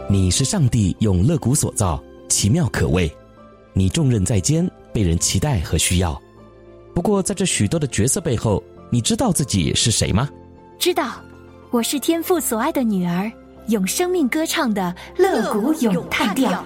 你是上帝用肋骨所造，奇妙可畏。你重任在肩，被人期待和需要。不过在这许多的角色背后，你知道自己是谁吗？ 知道，我是天父所爱的女儿，用生命歌唱的肋骨咏叹调。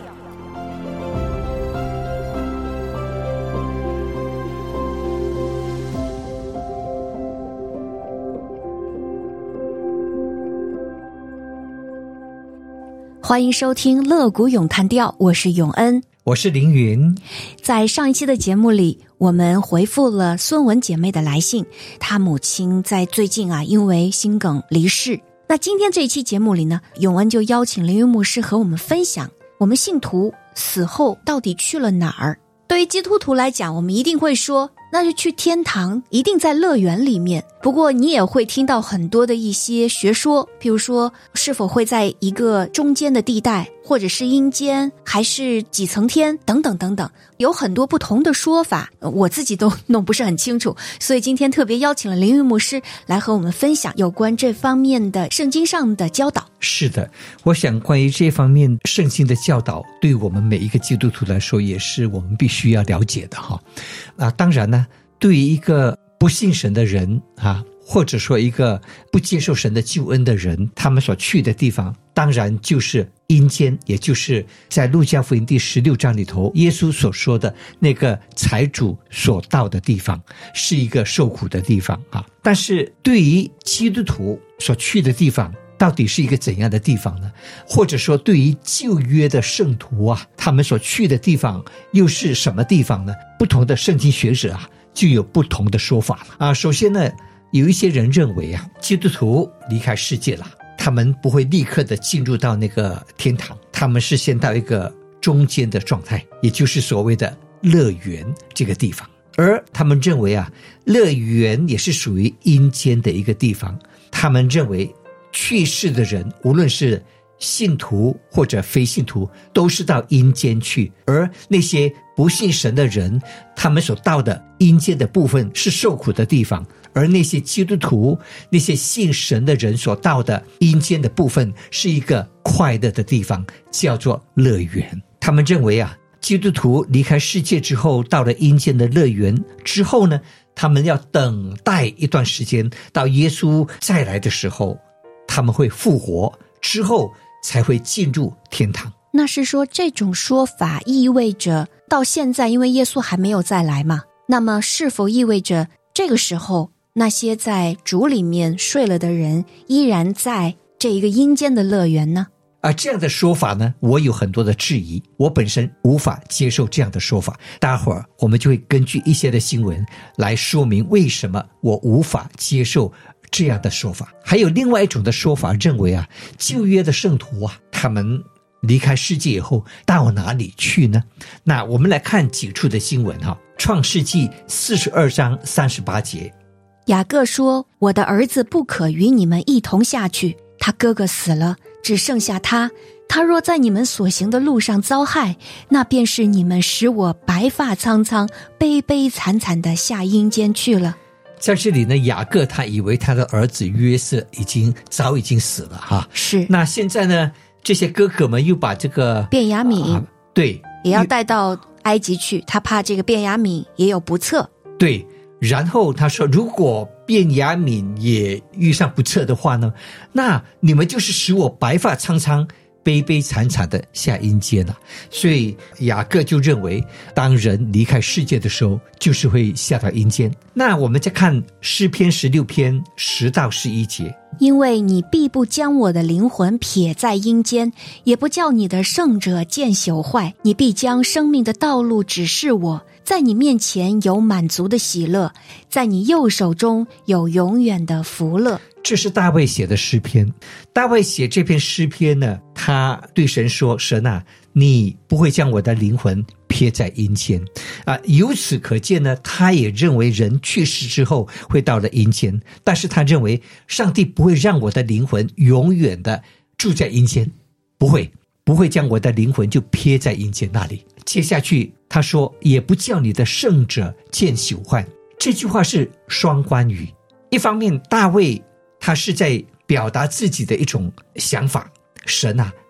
欢迎收听肋骨咏叹调，我是永恩， 我是凌云。 在上一期的节目里，我们回复了孙文姐妹的来信，她母亲在最近因为心梗离世。那今天这一期节目里呢，永恩就邀请凌云牧师和我们分享，我们信徒死后到底去了哪儿？对于基督徒来讲，我们一定会说，那就去天堂，一定在乐园里面。不过你也会听到很多的一些学说，譬如说是否会在一个中间的地带，或者是阴间，还是几层天，等等等等，有很多不同的说法，我自己都弄不是很清楚。所以今天特别邀请了凌云牧师来和我们分享有关这方面的圣经上的教导。 是的，我想关于这方面圣经的教导，对我们每一个基督徒来说，也是我们必须要了解的哈。当然呢，对于一个不信神的人或者说一个不接受神的救恩的人，他们所去的地方当然就是阴间，也就是在路加福音第16章里头耶稣所说的那个财主所到的地方，是一个受苦的地方但是对于基督徒所去的地方，到底是一个怎样的地方呢？或者说对于旧约的圣徒他们所去的地方又是什么地方呢？不同的圣经学者就有不同的说法了首先呢，有一些人认为基督徒离开世界了，他们不会立刻的进入到那个天堂，他们是先到一个中间的状态，也就是所谓的乐园这个地方。而他们认为乐园也是属于阴间的一个地方。他们认为去世的人，无论是信徒或者非信徒，都是到阴间去，而那些不信神的人，他们所到的阴间的部分是受苦的地方，而那些基督徒，那些信神的人所到的阴间的部分是一个快乐的地方，叫做乐园。他们认为基督徒离开世界之后，到了阴间的乐园之后呢，他们要等待一段时间，到耶稣再来的时候，他们会复活之后才会进入天堂。 那是说这种说法意味着到现在，因为耶稣还没有再来嘛，那么是否意味着这个时候那些在主里面睡了的人依然在这一个阴间的乐园呢？ 这样的说法呢，我有很多的质疑，我本身无法接受这样的说法。待会儿我们就会根据一些的新闻来说明为什么我无法接受这样的说法。还有另外一种的说法认为旧约的圣徒他们离开世界以后到哪里去呢？那我们来看几处的新闻创世纪42章38节， 雅各说，我的儿子不可与你们一同下去，他哥哥死了，只剩下他若在你们所行的路上遭害，那便是你们使我白发苍苍悲悲惨惨的下阴间去了。 在这里呢，雅各他以为他的儿子约瑟早已经死了是。 那现在呢，这些哥哥们又把这个便雅悯对也要带到埃及去，他怕这个便雅悯也有不测。 对，然后他说，如果便雅悯也遇上不测的话呢，那你们就是使我白发苍苍悲悲惨惨的下阴间了。所以雅各就认为，当人离开世界的时候，就是会下到阴间。那我们再看诗篇16篇10到11节， 因为你必不将我的灵魂撇在阴间，也不叫你的圣者见朽坏，你必将生命的道路指示我，在你面前有满足的喜乐，在你右手中有永远的福乐。 这是大卫写的诗篇。大卫写这篇诗篇呢，他对神说，神你不会将我的灵魂撇在阴间由此可见呢，他也认为人去世之后会到了阴间，但是他认为上帝不会让我的灵魂永远的住在阴间，不会将我的灵魂就撇在阴间那里。接下去他说，也不叫你的圣者见朽坏。这句话是双关语，一方面大卫他是在表达自己的一种想法，神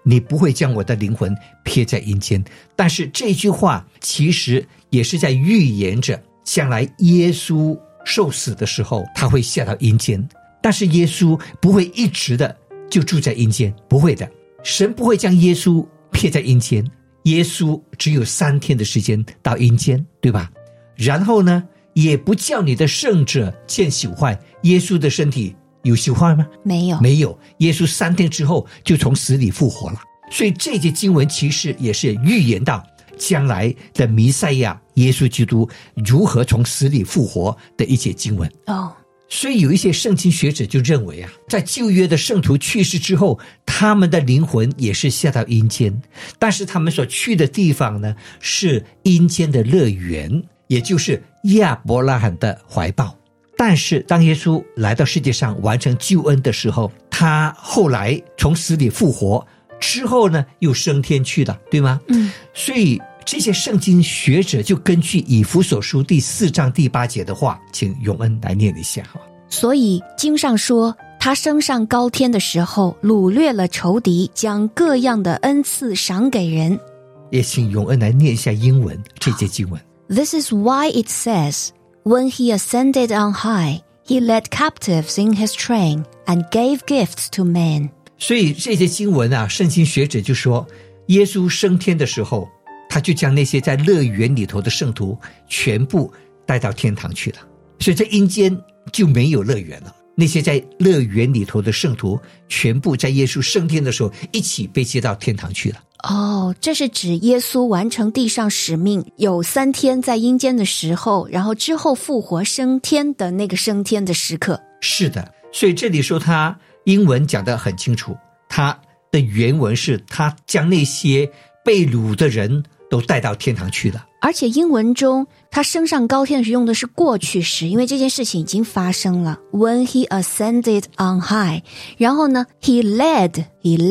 你不会将我的灵魂撇在阴间。但是这句话其实也是在预言着将来耶稣受死的时候他会下到阴间，但是耶稣不会一直的就住在阴间，不会的，神不会将耶稣撇在阴间，耶稣只有3天的时间到阴间，对吧？然后呢，也不叫你的圣者见朽坏。耶稣的身体有朽坏吗？ 没有， 没有。耶稣3天之后就从死里复活了。所以这节经文其实也是预言到将来的弥赛亚耶稣基督如何从死里复活的一节经文。所以有一些圣经学者就认为在旧约的圣徒去世之后，他们的灵魂也是下到阴间，但是他们所去的地方呢，是阴间的乐园，也就是亚伯拉罕的怀抱。但是当耶稣来到世界上完成救恩的时候，他后来从死里复活之后呢，又升天去了，对吗？所以这些圣经学者就根据以弗所书第4章第8节的话，请永恩来念一下。 所以经上说，他升上高天的时候，掳掠了仇敌，将各样的恩赐赏给人。 也请永恩来念一下英文这节经文。 This is why it says, When he ascended on high, he led captives in his train and gave gifts to men. 所以这些经文圣经学者就说，耶稣升天的时候，他就将那些在乐园里头的圣徒全部带到天堂去了，所以在阴间就没有乐园了。那些在乐园里头的圣徒全部在耶稣升天的时候一起被接到天堂去了。 这是指耶稣完成地上使命，有3天在阴间的时候，然后之后复活升天的那个升天的时刻。 是的，所以这里说他英文讲得很清楚，他的原文是他将那些被掳的人都带到天堂去了。 而且英文中他升上高天时用的是过去时，因为这件事情已经发生了。 When he ascended on high， 然后呢 he led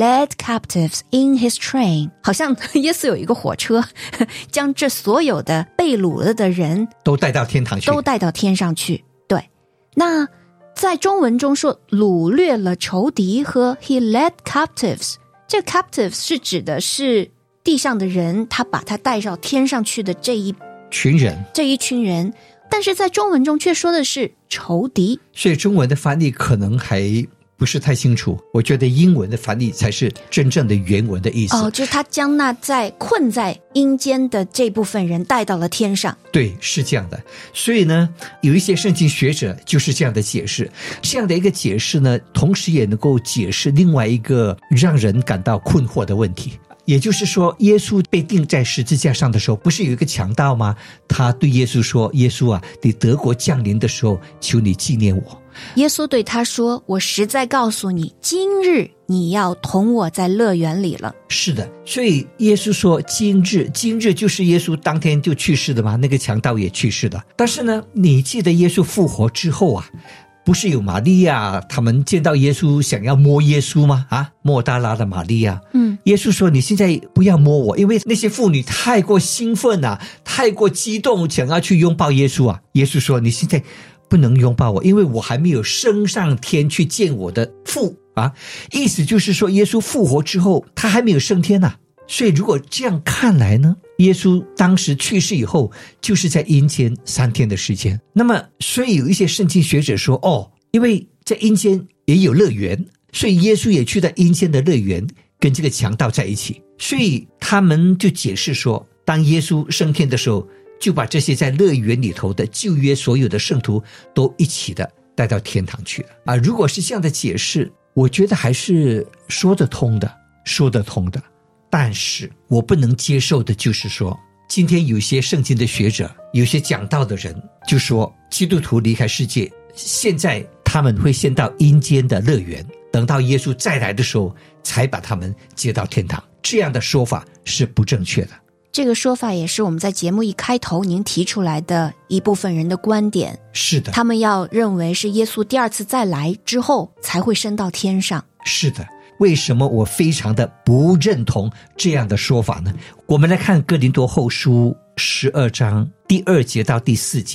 captives in his train， 好像耶稣有一个火车将这所有的被掳了的人都带到天堂去， 都带到天上去。对，那在中文中说掳掠了仇敌和 he led captives， 这 captives 是指的是地上的人，他把他带到天上去的这一群人，但是在中文中却说的是仇敌， 所以中文的翻译可能还不是太清楚。我觉得英文的翻译才是真正的原文的意思。 就是他将那在困在阴间的这部分人带到了天上。 对，是这样的。所以呢，有一些圣经学者就是这样的解释。这样的一个解释呢，同时也能够解释另外一个让人感到困惑的问题。也就是说，耶稣被钉在十字架上的时候，不是有一个强盗吗？他对耶稣说，耶稣你得国降临的时候，求你纪念我。 耶稣对他说，我实在告诉你，今日你要同我在乐园里了。 是的，所以耶稣说今日就是耶稣当天就去世的嘛，那个强盗也去世了。但是呢，你记得耶稣复活之后不是有玛利亚他们见到耶稣想要摸耶稣吗？莫大拉的玛利亚，耶稣说你现在不要摸我，因为那些妇女太过兴奋太过激动，想要去拥抱耶稣耶稣说你现在不能拥抱我，因为我还没有升上天去见我的父意思就是说耶稣复活之后他还没有升天所以如果这样看来呢，耶稣当时去世以后就是在阴间3天的时间。那么所以有一些圣经学者说因为在阴间也有乐园，所以耶稣也去到阴间的乐园跟这个强盗在一起。所以他们就解释说，当耶稣升天的时候，就把这些在乐园里头的旧约所有的圣徒都一起的带到天堂去了如果是这样的解释，我觉得还是说得通的。但是我不能接受的就是说，今天有些圣经的学者，有些讲道的人就说，基督徒离开世界，现在他们会先到阴间的乐园，等到耶稣再来的时候才把他们接到天堂。这样的说法是不正确的。 这个说法也是我们在节目一开头您提出来的一部分人的观点。 是的， 他们要认为是耶稣第2次再来之后才会升到天上。 是的，为什么我非常的不认同这样的说法呢？我们来看哥林多后书12章第2节到第4节。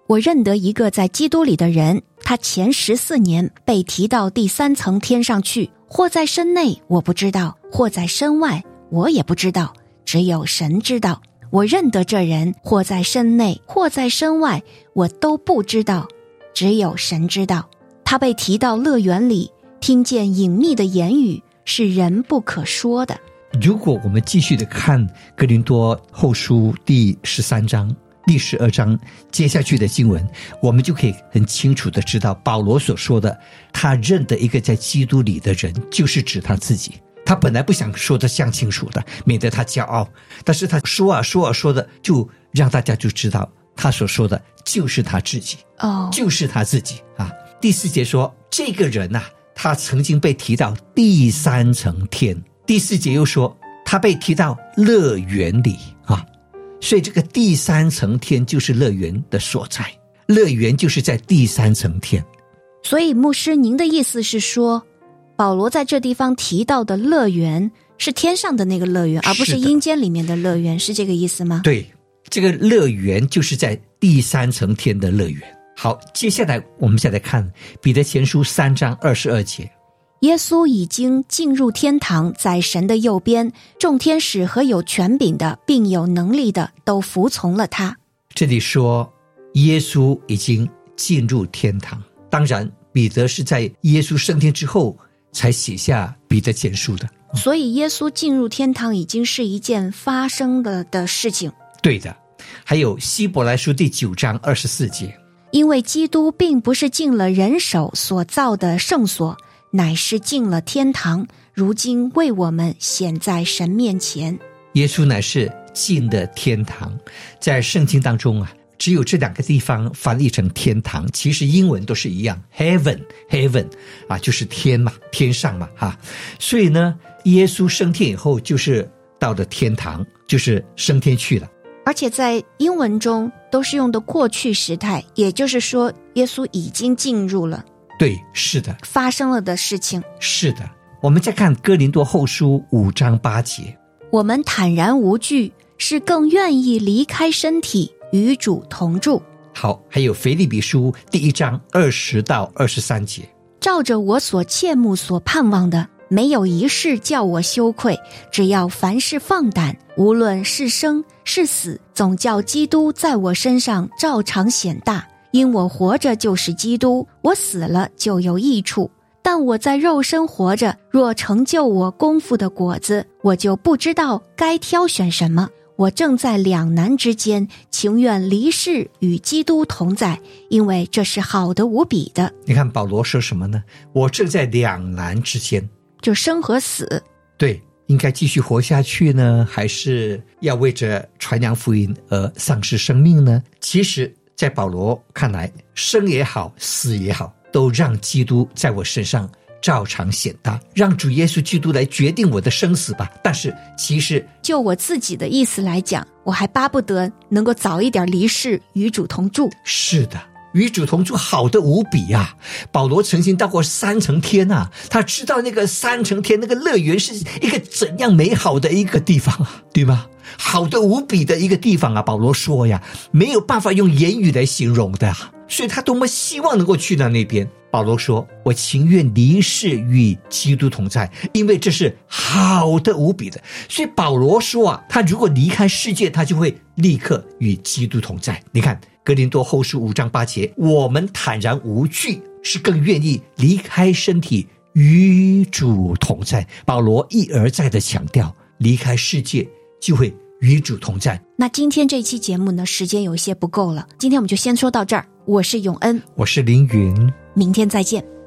我认得一个在基督里的人，他前14年被提到第3层天上去，或在身内我不知道，或在身外我也不知道，只有神知道。我认得这人，或在身内，或在身外，我都不知道，只有神知道。他被提到乐园里，听见隐秘的言语，是人不可说的。 如果我们继续的看哥林多后书第13章、第12章接下去的经文，我们就可以很清楚的知道保罗所说的，他认得一个在基督里的人，就是指他自己。他本来不想说得像清楚的，免得他骄傲，但是他说的，就让大家就知道他所说的就是他自己，就是他自己啊。第4节说，这个人啊，他曾经被提到第3层天。第4节又说，他被提到乐园里啊，所以这个第3层天就是乐园的所在，乐园就是在第3层天。 所以牧师，您的意思是说，保罗在这地方提到的乐园是天上的那个乐园，而不是阴间里面的乐园，是这个意思吗？ 对，这个乐园就是在第3层天的乐园。好，接下来我们再来看彼得前书3章22节。 耶稣已经进入天堂，在神的右边，众天使和有权柄的并有能力的都服从了他。 这里说耶稣已经进入天堂，当然彼得是在耶稣升天之后才写下彼得前书的， 所以耶稣进入天堂已经是一件发生了的事情。 对的。还有希伯来书第9章24节， 因为基督并不是进了人手所造的圣所，乃是进了天堂，如今为我们显在神面前。 耶稣乃是进的天堂。在圣经当中啊，只有这2个地方翻译成天堂，其实英文都是一样 heaven 啊，就是天嘛，天上嘛哈。所以呢，耶稣升天以后就是到了天堂，就是升天去了。 而且在英文中都是用的过去时态，也就是说耶稣已经进入了， 对，是的， 发生了的事情。 是的。我们再看哥林多后书5章8节， 我们坦然无惧，是更愿意离开身体，与主同住。 好，还有腓立比书第1章20到23节， 照着我所切慕所盼望的，没有一事叫我羞愧，只要凡事放胆，无论是生是死，总叫基督在我身上照常显大。因我活着就是基督，我死了就有益处。但我在肉身活着，若成就我功夫的果子，我就不知道该挑选什么。我正在两难之间，情愿离世与基督同在，因为这是好的无比的。 你看保罗说什么呢？我正在两难之间， 就生和死。 对，应该继续活下去呢，还是要为着传扬福音而丧失生命呢？其实在保罗看来，生也好，死也好，都让基督在我身上照常显大，让主耶稣基督来决定我的生死吧。但是其实就我自己的意思来讲，我还巴不得能够早一点离世，与主同住。 是的，与主同住好得无比啊！保罗曾经到过3层天啊，他知道那个3层天那个乐园是一个怎样美好的一个地方啊，对吗？好得无比的一个地方啊！保罗说呀，没有办法用言语来形容的啊，所以他多么希望能够去到那边。保罗说，我情愿离世与基督同在，因为这是好的无比的。所以保罗说啊，他如果离开世界，他就会立刻与基督同在。你看哥林多后书5章8节，我们坦然无惧，是更愿意离开身体，与主同在。保罗一而再的强调，离开世界就会与主同在。 那今天这期节目呢，时间有些不够了，今天我们就先说到这儿。我是永恩， 我是凌云， 明天再见。